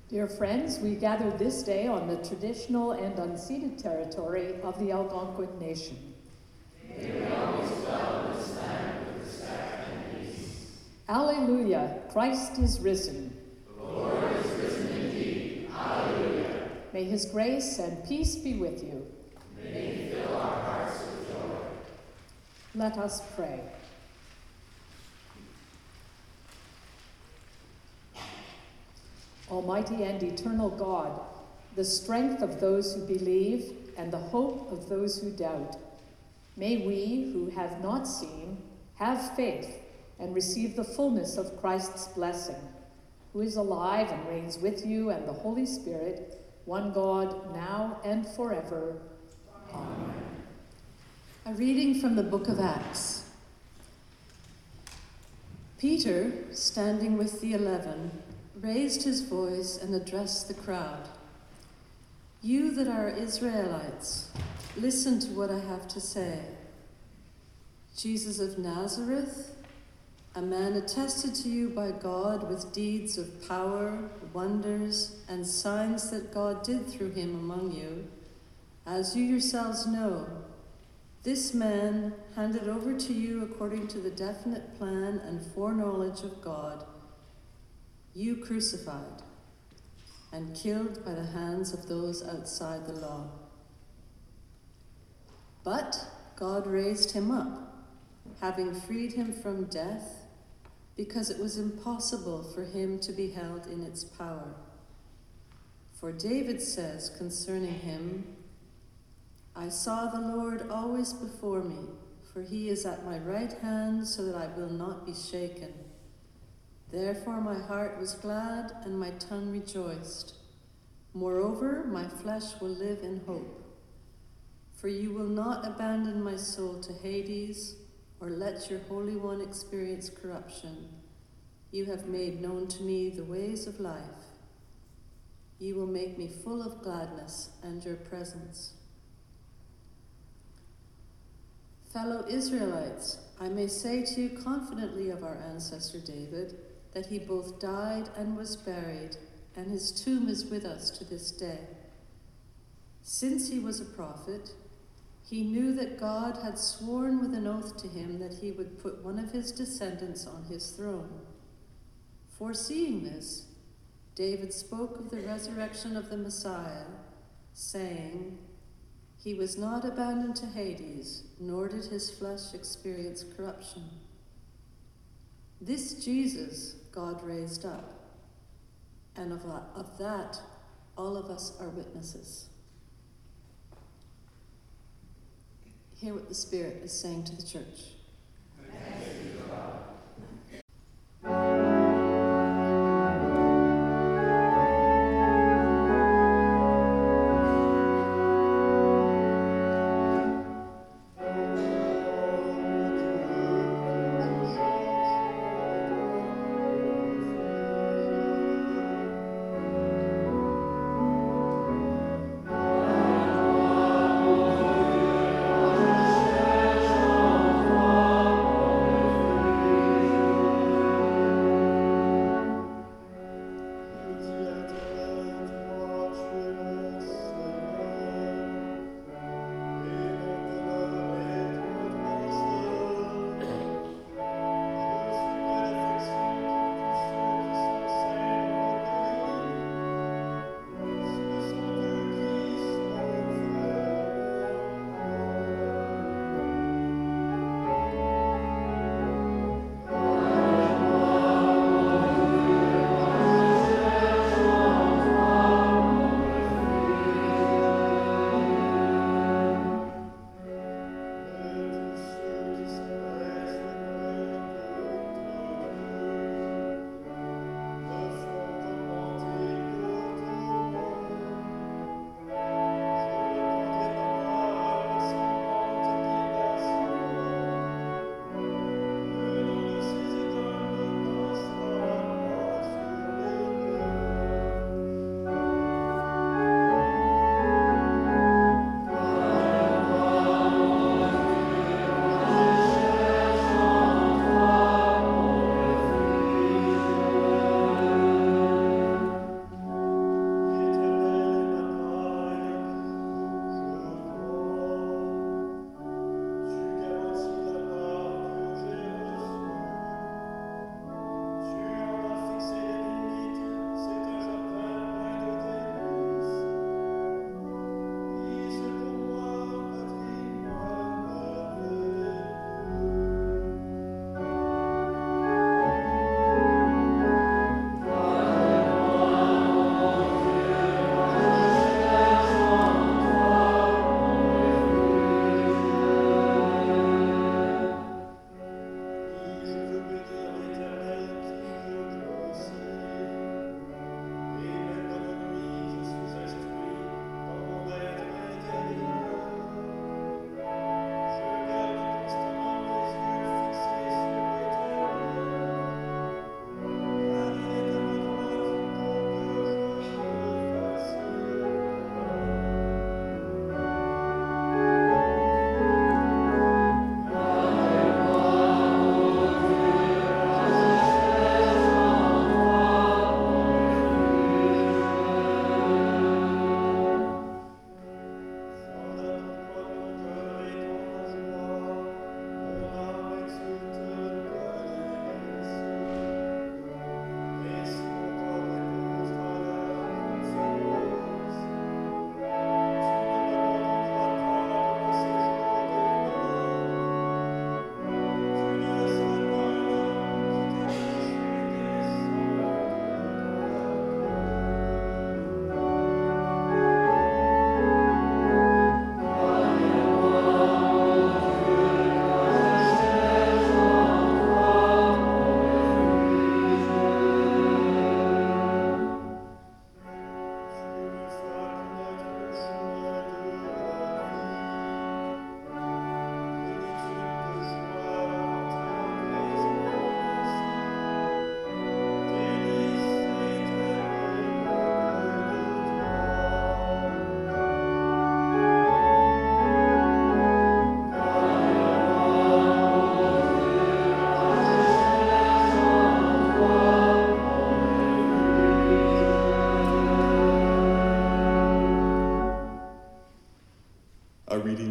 Dear friends, we gather this day on the traditional and unceded territory of the Algonquin Nation. May we always dwell in this land with respect and peace. Alleluia, Christ is risen. The Lord is risen indeed. Alleluia. May his grace and peace be with you. May he fill our hearts with joy. Let us pray. Almighty and eternal God, the strength of those who believe and the hope of those who doubt, may we who have not seen have faith and receive the fullness of Christ's blessing, who is alive and reigns with you and the Holy Spirit, one God, now and forever. Amen. A reading from the book of Acts. Peter, standing with the 11, raised his voice and addressed the crowd. You that are Israelites, listen to what I have to say. Jesus of Nazareth, a man attested to you by God with deeds of power, wonders, and signs that God did through him among you, as you yourselves know. This man, handed over to you according to the definite plan and foreknowledge of God, you crucified and killed by the hands of those outside the law. But God raised him up, having freed him from death, because it was impossible for him to be held in its power. For David says concerning him, I saw the Lord always before me, for he is at my right hand, so that I will not be shaken. Therefore my heart was glad, and my tongue rejoiced. Moreover, my flesh will live in hope. For you will not abandon my soul to Hades, or let your Holy One experience corruption. You have made known to me the ways of life. You will make me full of gladness and your presence. Fellow Israelites, I may say to you confidently of our ancestor David, that he both died and was buried, and his tomb is with us to this day. Since he was a prophet, he knew that God had sworn with an oath to him that he would put one of his descendants on his throne. Foreseeing this, David spoke of the resurrection of the Messiah, saying, he was not abandoned to Hades, nor did his flesh experience corruption. This Jesus God raised up, and of that all of us are witnesses. Hear what the Spirit is saying to the church. Thanks be to God. Oh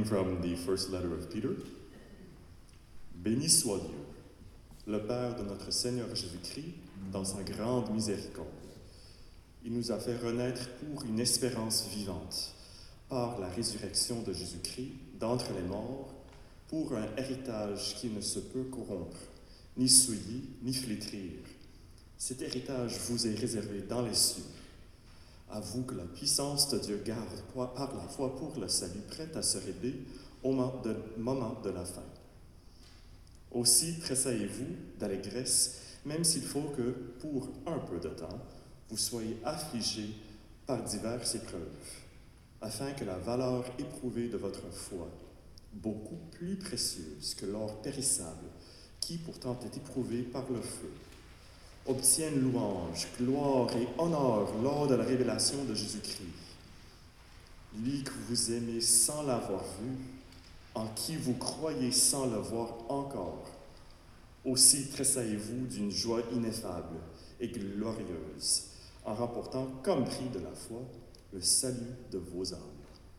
from the first letter of Peter. Béni soit Dieu, le Père de notre Seigneur Jésus-Christ, dans sa grande miséricorde. Il nous a fait renaître pour une espérance vivante, par la résurrection de Jésus-Christ d'entre les morts, pour un héritage qui ne se peut corrompre, ni souiller, ni flétrir. Cet héritage vous est réservé dans les cieux. À vous que la puissance de Dieu garde par la foi pour le salut, prêt à se révéler au moment de la fin. Aussi, tressaillez-vous d'allégresse, même s'il faut que, pour un peu de temps, vous soyez affligés par diverses épreuves, afin que la valeur éprouvée de votre foi, beaucoup plus précieuse que l'or périssable, qui pourtant est éprouvé par le feu, obtienne louange, gloire et honneur lors de la révélation de Jésus-Christ, lui que vous aimez sans l'avoir vu, en qui vous croyez sans le voir encore. Aussi tressaillez-vous d'une joie ineffable et glorieuse, en remportant comme prix de la foi le salut de vos âmes.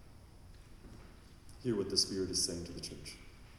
Hear what the Spirit is saying to the church.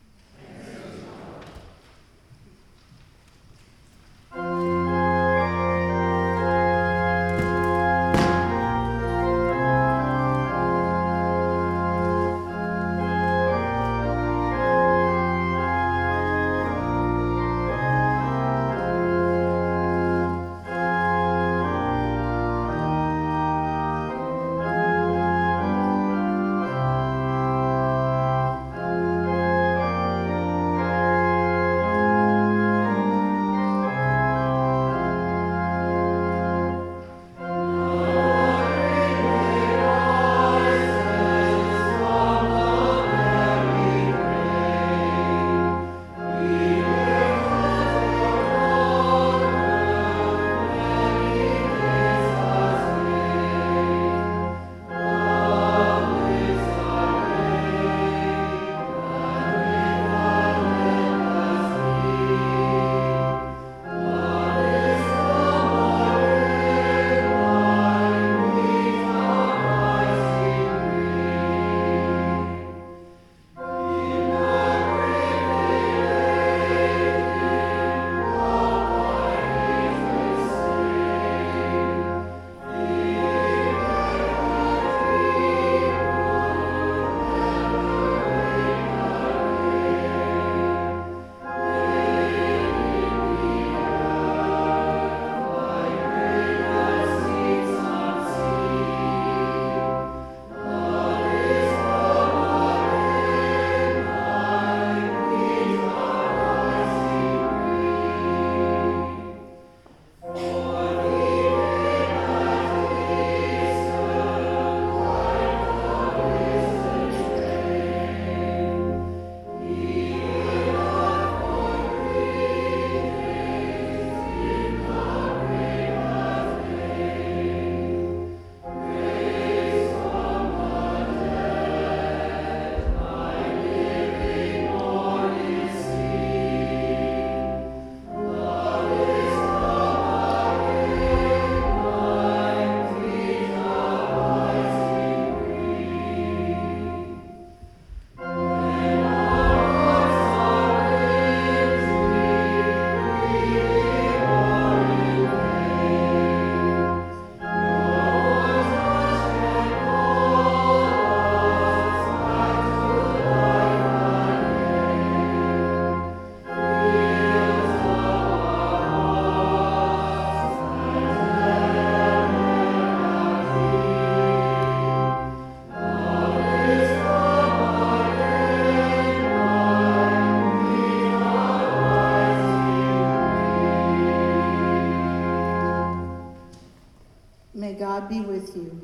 May God be with you.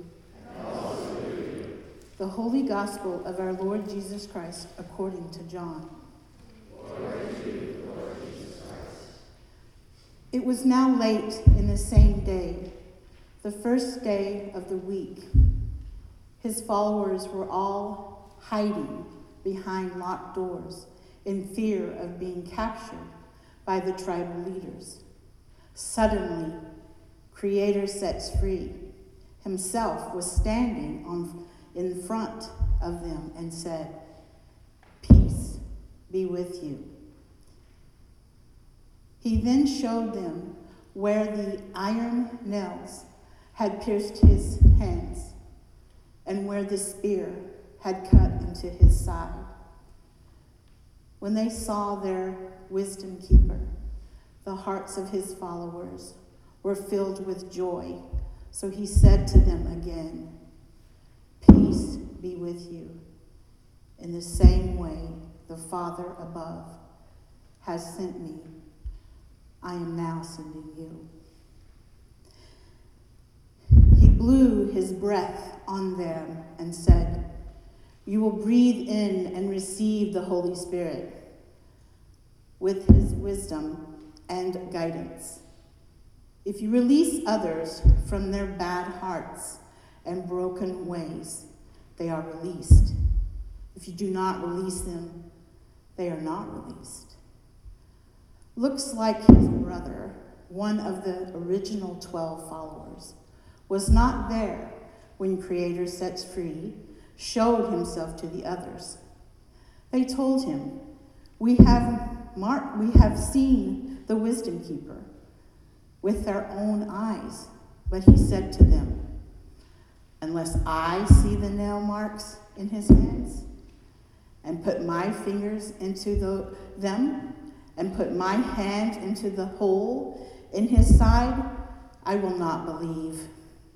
The Holy Gospel of our Lord Jesus Christ according to John. It was now late in the same day, the first day of the week. His followers were all hiding behind locked doors in fear of being captured by the tribal leaders. Suddenly, Creator sets free, himself was standing in front of them and said, be with you. He then showed them where the iron nails had pierced his hands and where the spear had cut into his side. When they saw their wisdom keeper, the hearts of his followers were filled with joy. So he said to them again, "Peace be with you. In the same way the Father above has sent me, I am now sending you." He blew his breath on them and said, "You will breathe in and receive the Holy Spirit with his wisdom and guidance. If you release others from their bad hearts and broken ways, they are released. If you do not release them, they are not released." Looks like his brother, one of the original 12 followers, was not there when Creator Sets Free showed himself to the others. They told him, we have seen the wisdom keeper with our own eyes." But he said to them, "Unless I see the nail marks in his hands and put my fingers into them and put my hand into the hole in his side, I will not believe."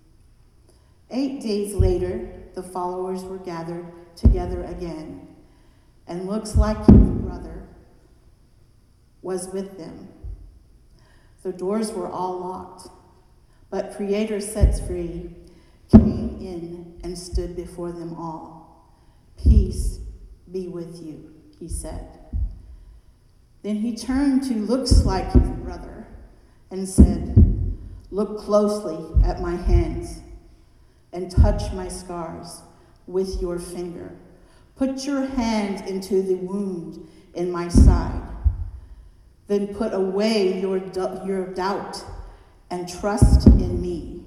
8 days later, the followers were gathered together again, and looks like his brother was with them. The doors were all locked, but Creator Sets Free came in and stood before them all. "Peace be with you," he said. Then he turned to looks like his brother and said, "Look closely at my hands and touch my scars with your finger. Put your hand into the wound in my side. Then put away your doubt and trust in me.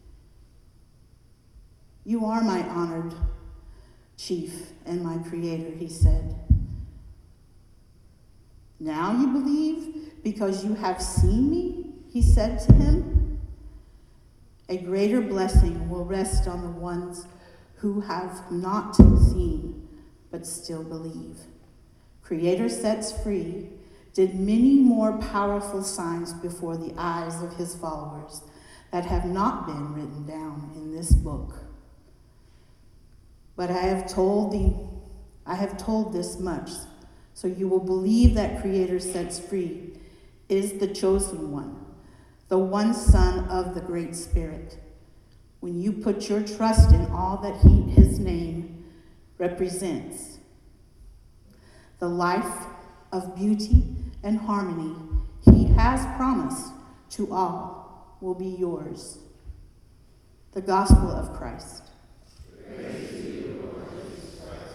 You are my honored chief and my creator," he said. "Now you believe because you have seen me?" he said to him. "A greater blessing will rest on the ones who have not seen but still believe." Creator Sets Free did many more powerful signs before the eyes of his followers that have not been written down in this book. But I have told this much, so you will believe that Creator Sets Free is the chosen one, the one Son of the Great Spirit. When you put your trust in all that his name represents, the life of beauty and harmony he has promised to all will be yours. The Gospel of Christ. Praise to you, Lord Jesus Christ.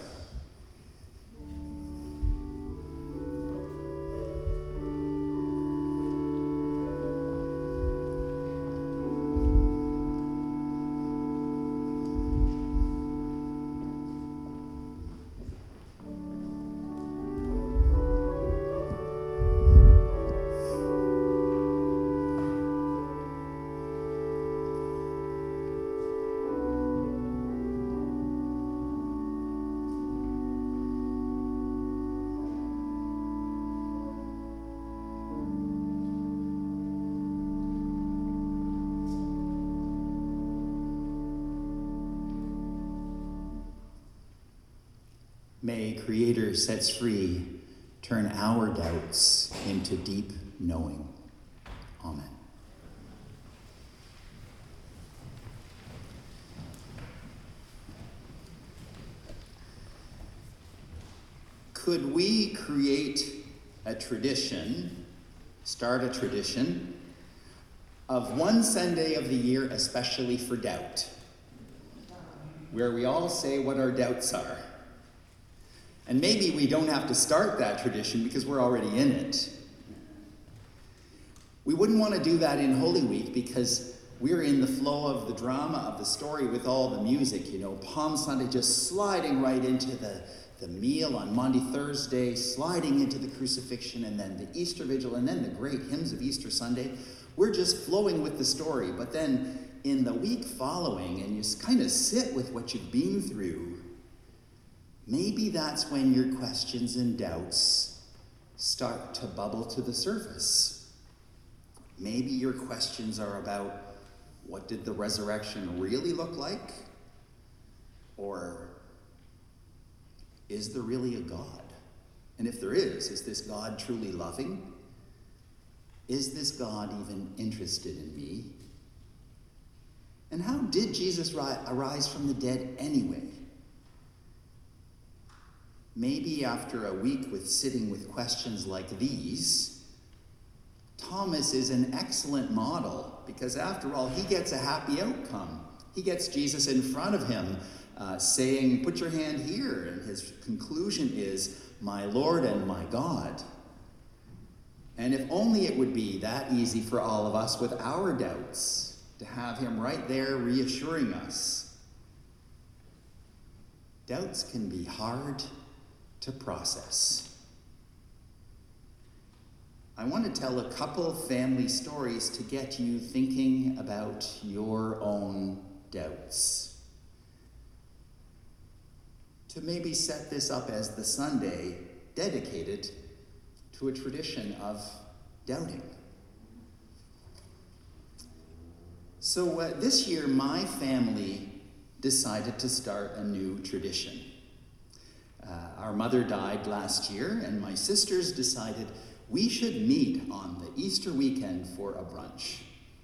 May Creator Sets Free turn our doubts into deep knowing. Amen. Could we create a tradition, start a tradition, of one Sunday of the year especially for doubt, where we all say what our doubts are? And maybe we don't have to start that tradition because we're already in it. We wouldn't want to do that in Holy Week because we're in the flow of the drama of the story with all the music, Palm Sunday just sliding right into the the meal on Maundy Thursday, sliding into the crucifixion, and then the Easter Vigil, and then the great hymns of Easter Sunday. We're just flowing with the story. But then in the week following, and you kind of sit with what you've been through, maybe that's when your questions and doubts start to bubble to the surface. Maybe your questions are about, what did the resurrection really look like? Or, is there really a God? And if there is this God truly loving? Is this God even interested in me? And how did Jesus arise from the dead anyway? Maybe after a week with sitting with questions like these, Thomas is an excellent model, because after all, he gets a happy outcome. He gets Jesus in front of him, saying, "Put your hand here." And his conclusion is, "My Lord and my God." And if only it would be that easy for all of us with our doubts, to have him right there reassuring us. Doubts can be hard to process. I want to tell a couple family stories to get you thinking about your own doubts. To maybe set this up as the Sunday dedicated to a tradition of doubting. So this year, my family decided to start a new tradition. Our mother died last year, and my sisters decided we should meet on the Easter weekend for a brunch.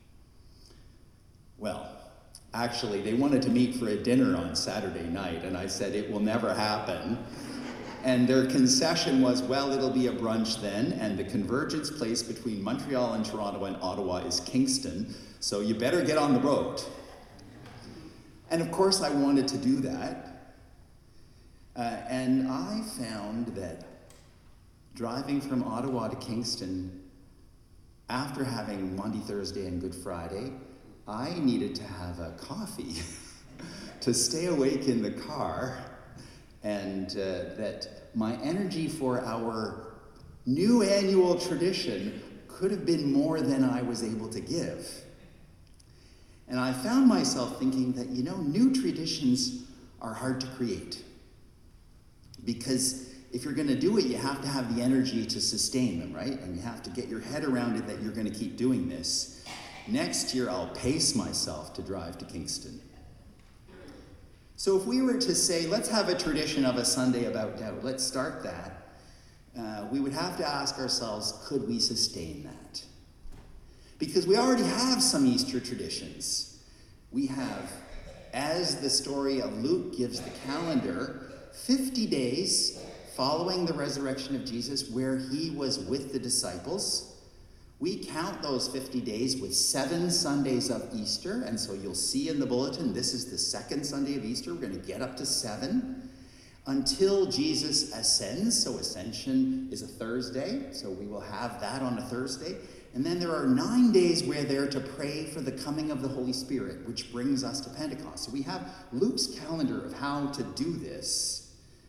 Well, actually, they wanted to meet for a dinner on Saturday night, and I said it will never happen. And their concession was, well, it'll be a brunch then, and the convergence place between Montreal and Toronto and Ottawa is Kingston, so you better get on the road. And of course I wanted to do that. And I found that driving from Ottawa to Kingston, after having Maundy Thursday and Good Friday, I needed to have a coffee to stay awake in the car, and that my energy for our new annual tradition could have been more than I was able to give. And I found myself thinking that, new traditions are hard to create. Because if you're going to do it, you have to have the energy to sustain them, right? And you have to get your head around it that you're going to keep doing this. Next year, I'll pace myself to drive to Kingston. So if we were to say, let's have a tradition of a Sunday about doubt, let's start that, we would have to ask ourselves, could we sustain that? Because we already have some Easter traditions. We have, as the story of Luke gives the calendar, 50 days following the resurrection of Jesus where he was with the disciples. We count those 50 days with 7 Sundays of Easter, and so you'll see in the bulletin, this is the second Sunday of Easter. We're going to get up to 7 until Jesus ascends. So Ascension is a Thursday, so we will have that on a Thursday. And then there are 9 days we're there to pray for the coming of the Holy Spirit, which brings us to Pentecost. So we have Luke's calendar of how to do this.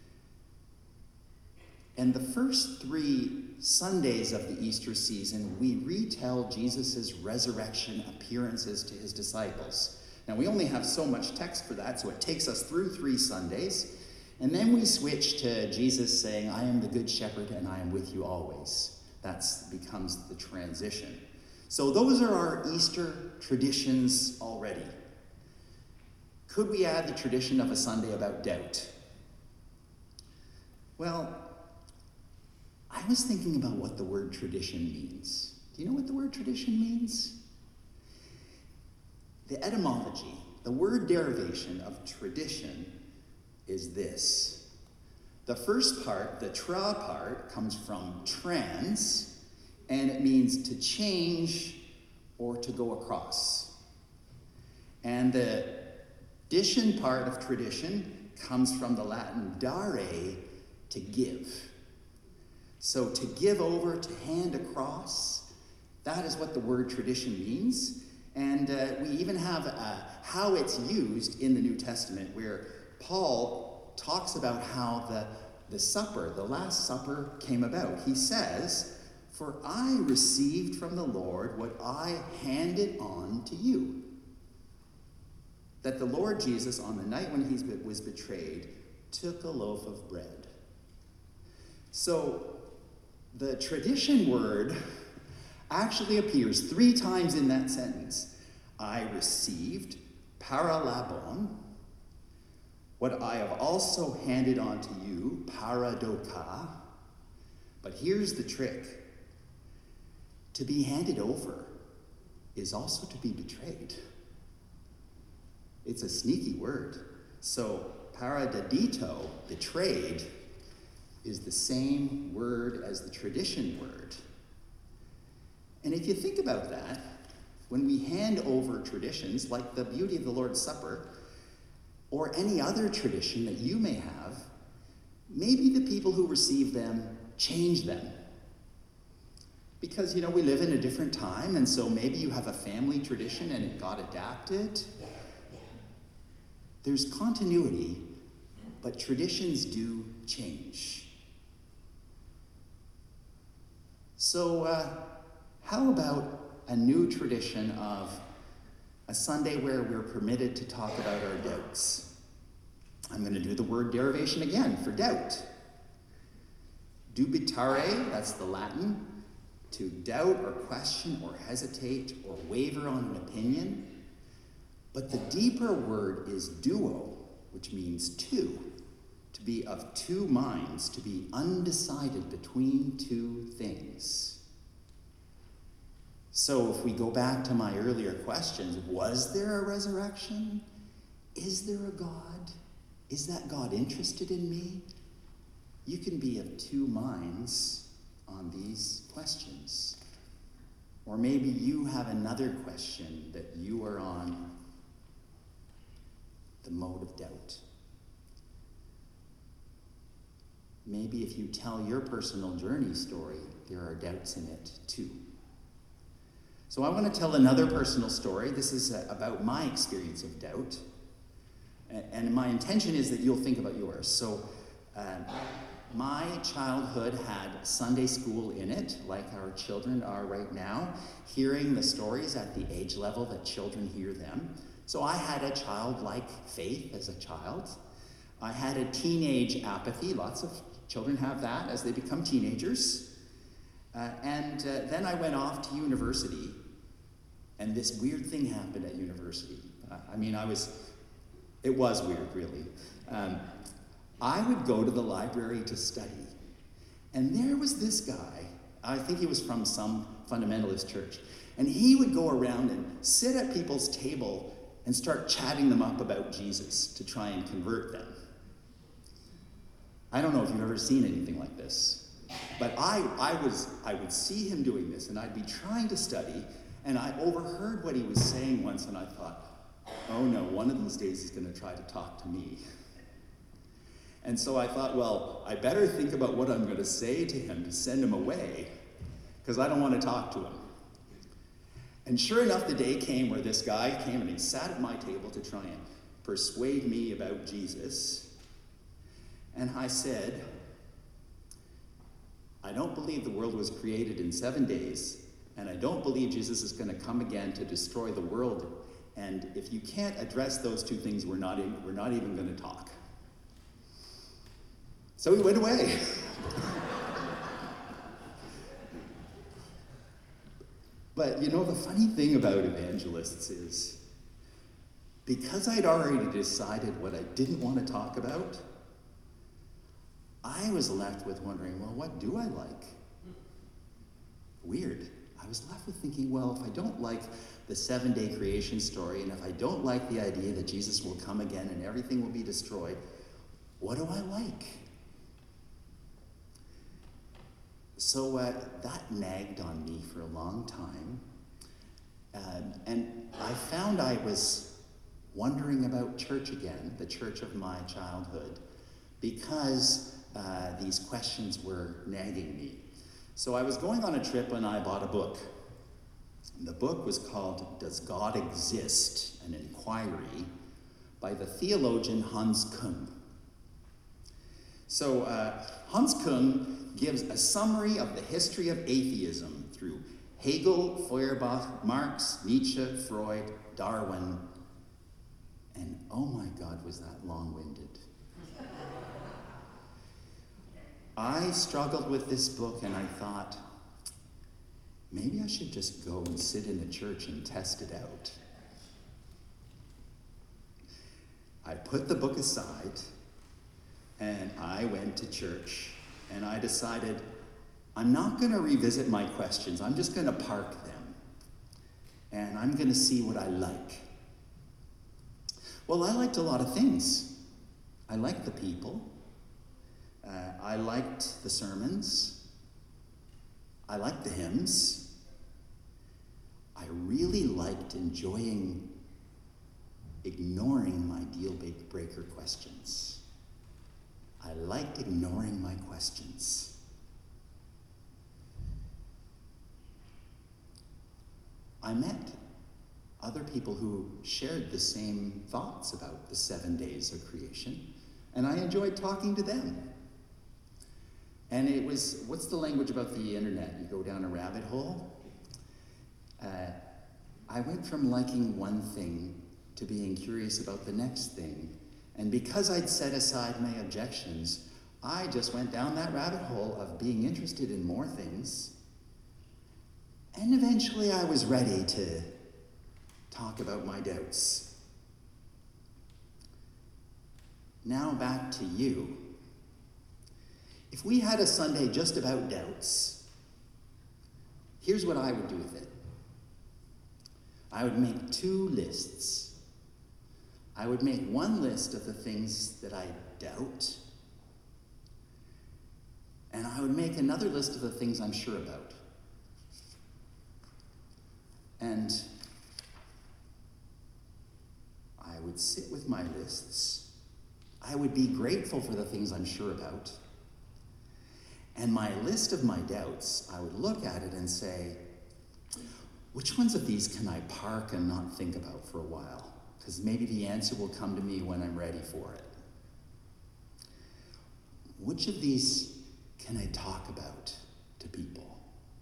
And the first 3 Sundays of the Easter season, we retell Jesus' resurrection appearances to his disciples. Now, we only have so much text for that, so it takes us through 3 Sundays. And then we switch to Jesus saying, "I am the good shepherd and I am with you always." That becomes the transition. So those are our Easter traditions already. Could we add the tradition of a Sunday about doubt? Well, I was thinking about what the word tradition means. Do you know what the word tradition means? The etymology, the word derivation of tradition is this. The first part, the tra part, comes from trans, and it means to change or to go across. And the dition part of tradition comes from the Latin dare, to give. So to give over, to hand across, that is what the word tradition means. And we even have how it's used in the New Testament, where Paul talks about how the the supper, the Last Supper, came about. He says, "For I received from the Lord what I handed on to you." That the Lord Jesus, on the night when he was betrayed, took a loaf of bread. So the tradition word actually appears 3 times in that sentence. I received, paralabon, what I have also handed on to you, paradoka. But here's the trick. To be handed over is also to be betrayed. It's a sneaky word. So paradadito, betrayed, is the same word as the tradition word. And if you think about that, when we hand over traditions, like the beauty of the Lord's Supper, or any other tradition that you may have, maybe the people who receive them change them. Because, we live in a different time, and so maybe you have a family tradition and it got adapted. There's continuity, but traditions do change. So, how about a new tradition of a Sunday where we're permitted to talk about our doubts? I'm going to do the word derivation again for doubt. Dubitare, that's the Latin, to doubt or question or hesitate or waver on an opinion. But the deeper word is duo, which means two. To be of 2 minds, to be undecided between 2 things. So if we go back to my earlier questions, was there a resurrection? Is there a God? Is that God interested in me? You can be of 2 minds on these questions. Or maybe you have another question that you are on the mode of doubt. Maybe if you tell your personal journey story, there are doubts in it too. So I want to tell another personal story. This is about my experience of doubt. And my intention is that you'll think about yours. So my childhood had Sunday school in it, like our children are right now, hearing the stories at the age level that children hear them. So I had a childlike faith as a child. I had a teenage apathy. Lots of children have that as they become teenagers. And then I went off to university, and this weird thing happened at university. It was weird, really. I would go to the library to study, and there was this guy, I think he was from some fundamentalist church, and he would go around and sit at people's table and start chatting them up about Jesus to try and convert them. I don't know if you've ever seen anything like this, but I would see him doing this, and I'd be trying to study, and I overheard what he was saying once, and I thought, oh no, one of these days he's going to try to talk to me. And so I thought, well, I better think about what I'm going to say to him to send him away, because I don't want to talk to him. And sure enough, the day came where this guy came and he sat at my table to try and persuade me about Jesus. And I said, I don't believe the world was created in 7 days, and I don't believe Jesus is going to come again to destroy the world. And if you can't address those 2 things, we're not even going to talk. So he went away. But the funny thing about evangelists is, because I'd already decided what I didn't want to talk about, I was left with wondering, well, what do I like? Weird. I was left with thinking, well, if I don't like the 7-day creation story, and if I don't like the idea that Jesus will come again and everything will be destroyed, what do I like? So that nagged on me for a long time. And I found I was wondering about church again, the church of my childhood, because these questions were nagging me. So I was going on a trip and I bought a book. The book was called Does God Exist? An Inquiry by the theologian Hans Küng. So Hans Küng gives a summary of the history of atheism through Hegel, Feuerbach, Marx, Nietzsche, Freud, Darwin, and oh my God, was that long-winded. I struggled with this book and I thought, maybe I should just go and sit in a church and test it out. I put the book aside and I went to church and I decided I'm not going to revisit my questions. I'm just going to park them and I'm going to see what I like. Well, I liked a lot of things. I liked the people. I liked the sermons. I liked the hymns. I really liked ignoring my deal breaker questions. I liked ignoring my questions. I met other people who shared the same thoughts about the 7 days of creation, and I enjoyed talking to them. And it was, what's the language about the internet? You go down a rabbit hole. I went from liking one thing to being curious about the next thing. And because I'd set aside my objections, I just went down that rabbit hole of being interested in more things. And eventually I was ready to talk about my doubts. Now back to you. If we had a Sunday just about doubts, here's what I would do with it. I would make 2 lists. I would make one list of the things that I doubt, and I would make another list of the things I'm sure about. And I would sit with my lists. I would be grateful for the things I'm sure about. And my list of my doubts, I would look at it and say, which ones of these can I park and not think about for a while? Because maybe the answer will come to me when I'm ready for it. Which of these can I talk about to people?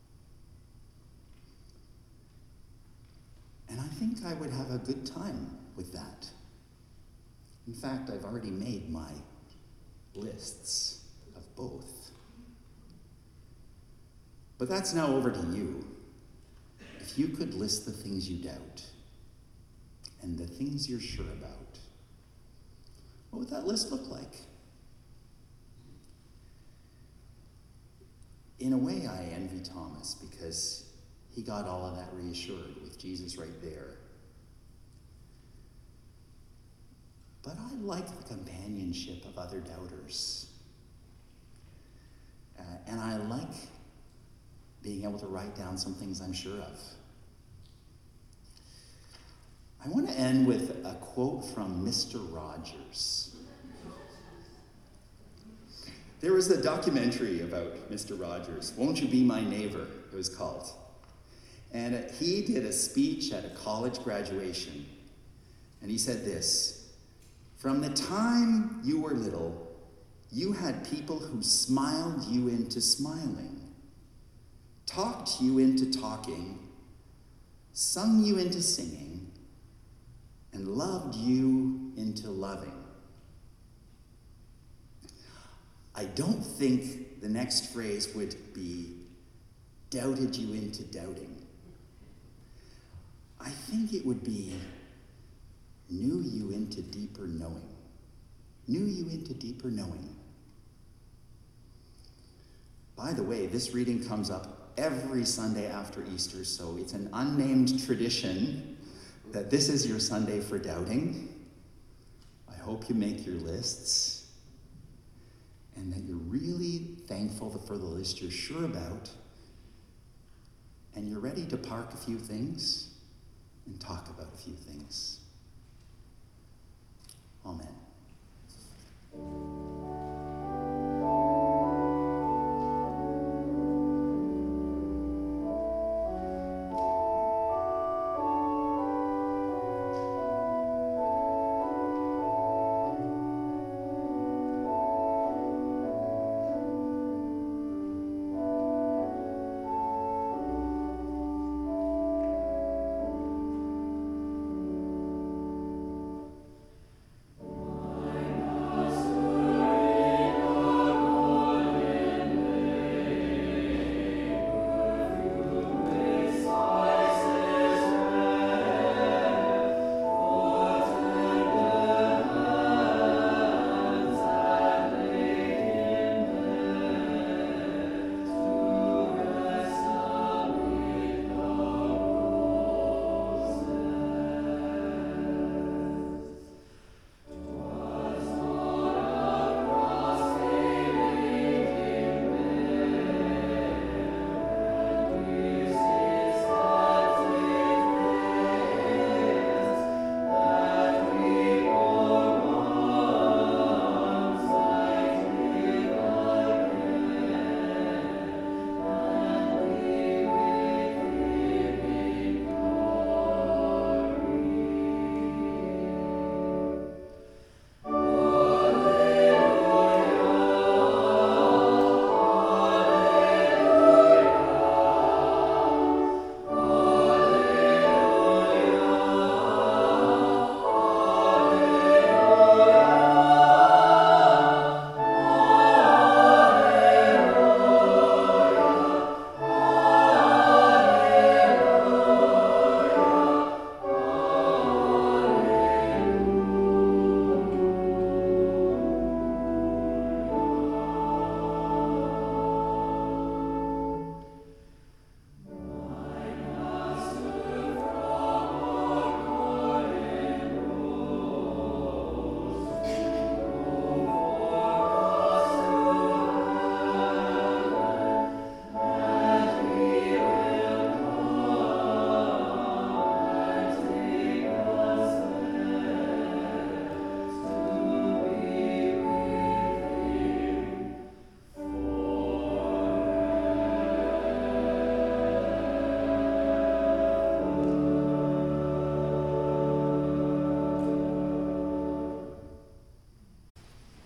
And I think I would have a good time with that. In fact, I've already made my lists of both. But that's now over to you. If you could list the things you doubt and the things you're sure about, what would that list look like? In a way, I envy Thomas because he got all of that reassured with Jesus right there. But I like the companionship of other doubters. And I like being able to write down some things I'm sure of. I want to end with a quote from Mr. Rogers. There was a documentary about Mr. Rogers, Won't You Be My Neighbor, it was called. And he did a speech at a college graduation. And he said this, from the time you were little, you had people who smiled you into smiling, talked you into talking, sung you into singing, and loved you into loving. I don't think the next phrase would be doubted you into doubting. I think it would be knew you into deeper knowing. Knew you into deeper knowing. By the way, this reading comes up every Sunday after Easter, so it's an unnamed tradition that this is your Sunday for doubting. I hope you make your lists and that you're really thankful for the list you're sure about and you're ready to park a few things and talk about a few things. Amen.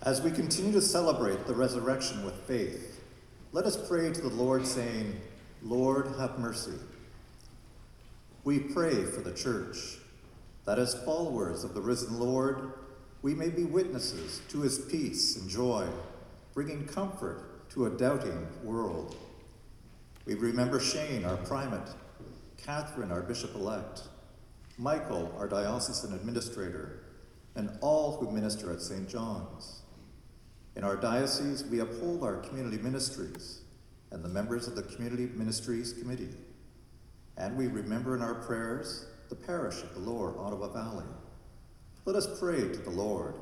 As we continue to celebrate the resurrection with faith, let us pray to the Lord, saying, Lord, have mercy. We pray for the Church, that as followers of the risen Lord, we may be witnesses to his peace and joy, bringing comfort to a doubting world. We remember Shane, our primate, Catherine, our bishop-elect, Michael, our diocesan administrator, and all who minister at St. John's. In our diocese, we uphold our community ministries and the members of the Community Ministries Committee. And we remember in our prayers the parish of the Lower Ottawa Valley. Let us pray to the Lord.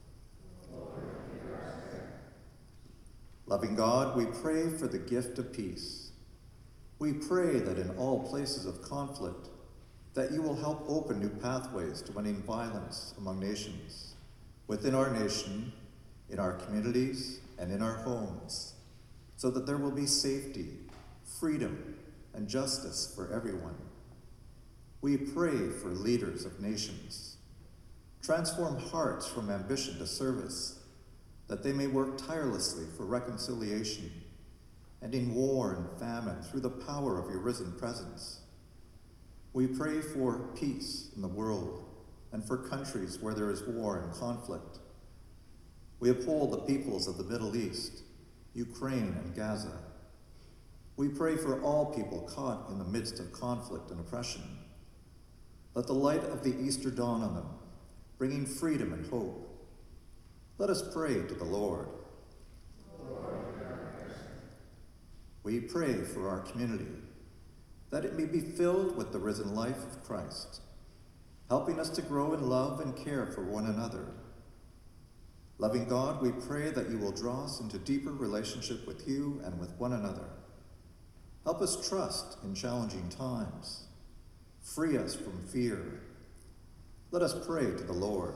Loving God, we pray for the gift of peace. We pray that in all places of conflict, that you will help open new pathways to ending violence among nations, within our nation, in our communities, and in our homes, so that there will be safety, freedom, and justice for everyone. We pray for leaders of nations. Transform hearts from ambition to service, that they may work tirelessly for reconciliation, ending war and famine through the power of your risen presence. We pray for peace in the world and for countries where there is war and conflict. We uphold the peoples of the Middle East, Ukraine and Gaza. We pray for all people caught in the midst of conflict and oppression. Let the light of the Easter dawn on them, bringing freedom and hope. Let us pray to the Lord. We pray for our community, that it may be filled with the risen life of Christ, helping us to grow in love and care for one another. Loving God, we pray that you will draw us into deeper relationship with you and with one another. Help us trust in challenging times. Free us from fear. Let us pray to the Lord.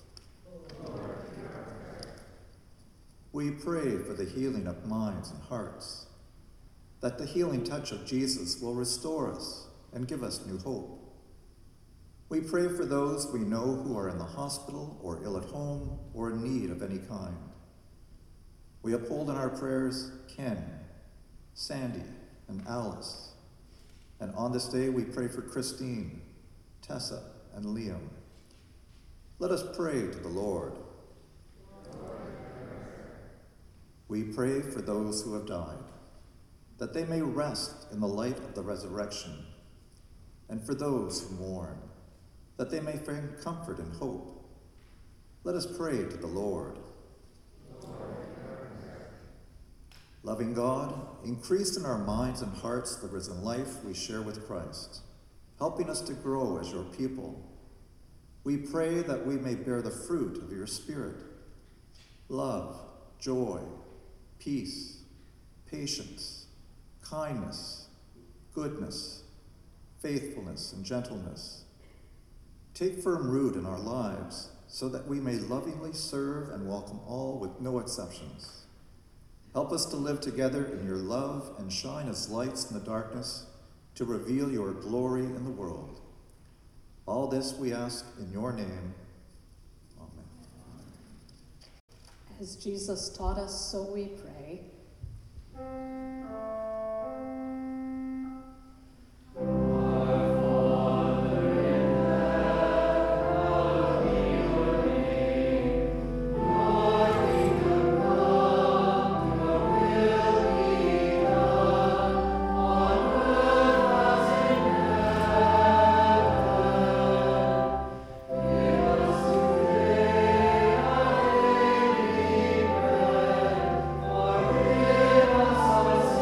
We pray for the healing of minds and hearts, that the healing touch of Jesus will restore us and give us new hope. We pray for those we know who are in the hospital or ill at home or in need of any kind. We uphold in our prayers Ken, Sandy, and Alice. And on this day we pray for Christine, Tessa, and Liam. Let us pray to the Lord. We pray for those who have died, that they may rest in the light of the resurrection, and for those who mourn, that they may find comfort and hope. Let us pray to the Lord. Loving God, increase in our minds and hearts the risen life we share with Christ, helping us to grow as your people. We pray that we may bear the fruit of your Spirit: love, joy, peace, patience, kindness, goodness, faithfulness, and gentleness. Take firm root in our lives so that we may lovingly serve and welcome all with no exceptions. Help us to live together in your love and shine as lights in the darkness to reveal your glory in the world. All this we ask in your name. Amen. As Jesus taught us, so we pray. Us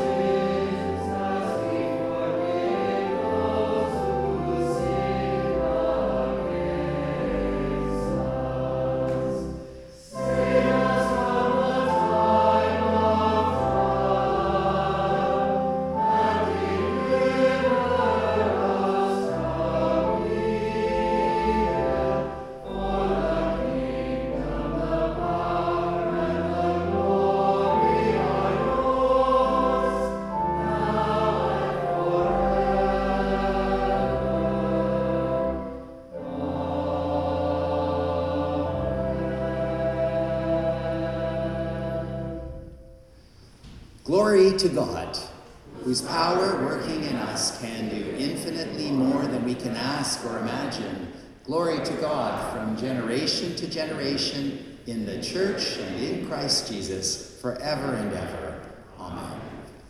Glory to God, whose power working in us can do infinitely more than we can ask or imagine. Glory to God from generation to generation in the church and in Christ Jesus forever and ever. Amen.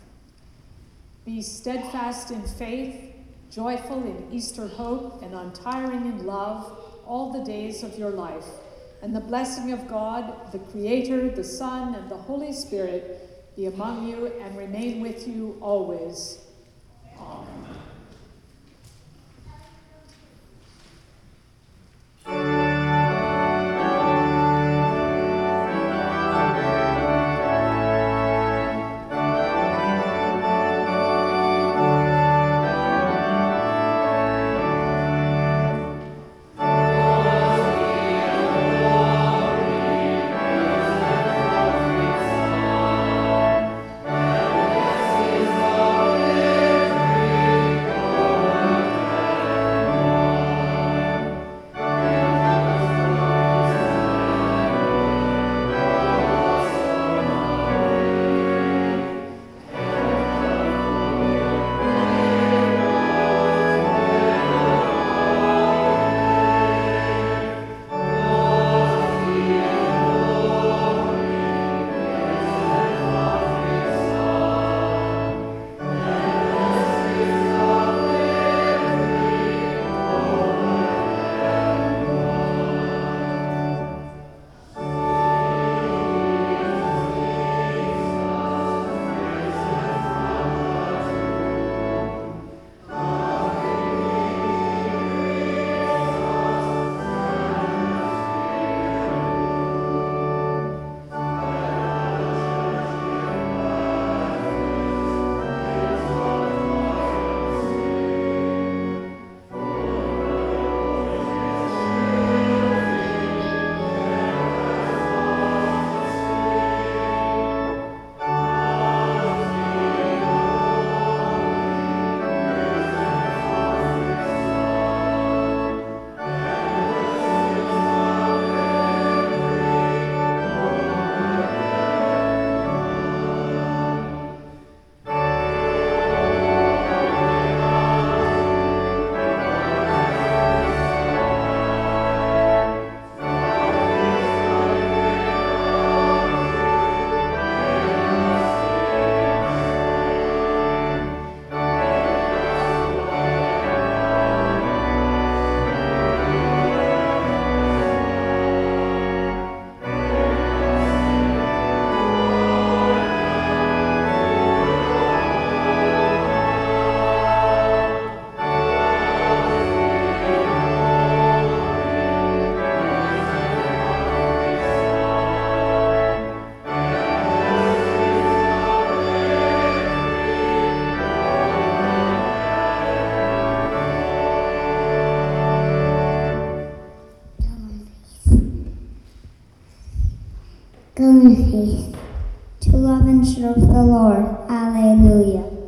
Be steadfast in faith, joyful in Easter hope, and untiring in love all the days of your life. And the blessing of God, the Creator, the Son, and the Holy Spirit be among you and remain with you always. Amen. Come in peace, to love and serve the Lord. Alleluia.